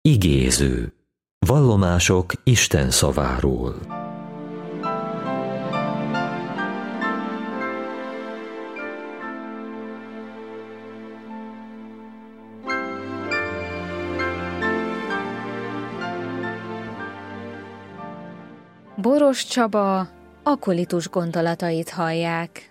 Igéző. Vallomások Isten szaváról. Boros Csaba akolitus gondolatait hallják.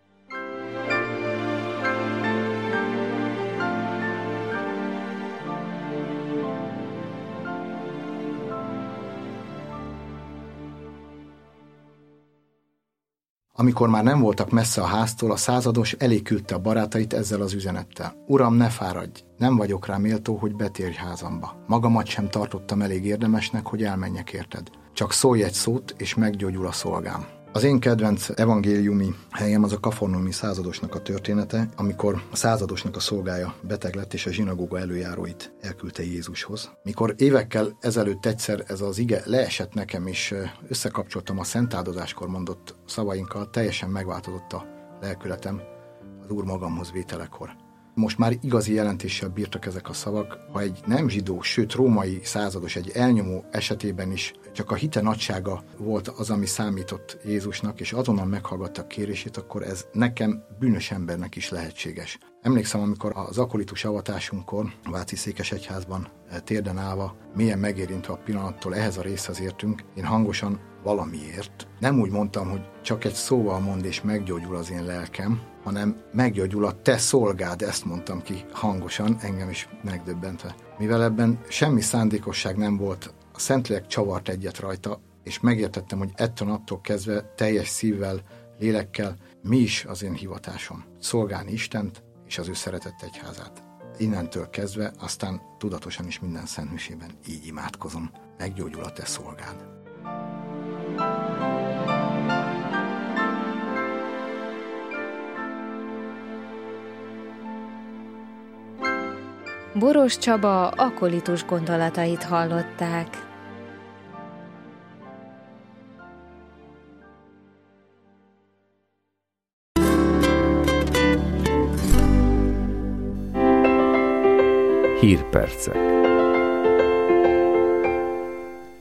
Amikor már nem voltak messze a háztól, a százados elé küldte a barátait ezzel az üzenettel. Uram, ne fáradj, nem vagyok rá méltó, hogy betérj házamba. Magamat sem tartottam elég érdemesnek, hogy elmenjek érted. Csak szólj egy szót, és meggyógyul a szolgám. Az én kedvenc evangéliumi helyem az a kafarnaumi századosnak a története, amikor a századosnak a szolgája beteg lett, és a zsinagóga előjáróit elküldte Jézushoz. Mikor évekkel ezelőtt egyszer ez az ige leesett nekem, és összekapcsoltam a szentáldozáskor mondott szavainkkal, teljesen megváltozott a lelkületem az Úr magamhoz vételekor. Most már igazi jelentéssel bírtak ezek a szavak, ha egy nem zsidó, sőt római százados, egy elnyomó esetében is csak a hite nagysága volt az, ami számított Jézusnak, és azonnal meghallgatta a kérését, akkor ez nekem, bűnös embernek is lehetséges. Emlékszem, amikor az akolitus avatásunkkor a Váci Székesegyházban térden állva, mélyen megérintve a pillanattól ehhez a részhez értünk, én hangosan valamiért nem úgy mondtam, hogy csak egy szóval mond és meggyógyul az én lelkem, hanem meggyógyul a te szolgád, ezt mondtam ki hangosan, engem is megdöbbentve. Mivel ebben semmi szándékosság nem volt, a Szentlélek csavart egyet rajta, és megértettem, hogy ettől naptól kezdve teljes szívvel, lélekkel mi is az én hivatásom. Szolgálni Istent és az ő szeretett egyházát. Innentől kezdve aztán tudatosan is minden szenthűségben így imádkozom. Meggyógyul a te szolgád. Boros Csaba akolitus gondolatait hallották. Hírpercek.